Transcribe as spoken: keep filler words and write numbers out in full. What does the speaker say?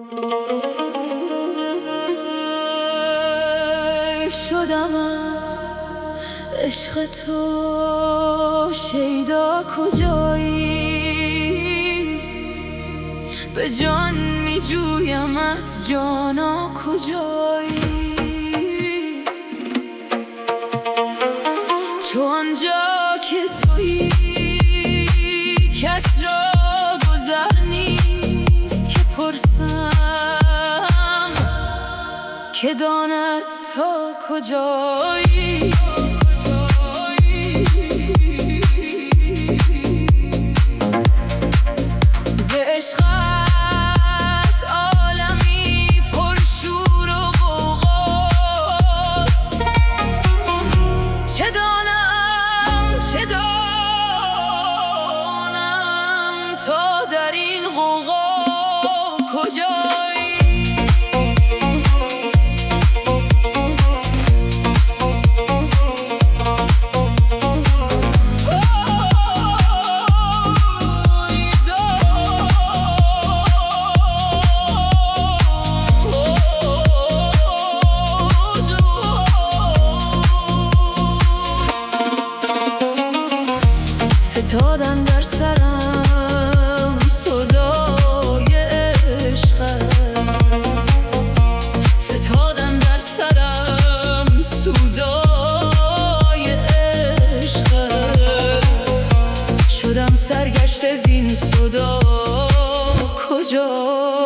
شدم از عشق تو شیدا کجایی؟ به جان می جویمت جانا کجایی؟ تو آنجا که تویی کس را گذر نیست که پرسم که داند تا کجایی؟ ز عشقت عالمی پر شور و غوغاست، چه دانم چه دانم تا در این غوغا کجایی؟ فتادن در سرم صدای عشقت، فتادن در سرم صدای عشقت، شدم سرگشته زین صدا کجا؟